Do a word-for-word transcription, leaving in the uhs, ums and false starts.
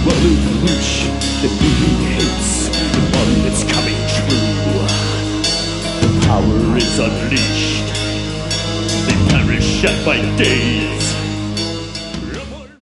Lelouch, the me he hates, the one that's coming true. The power is unleashed, they perish at my days.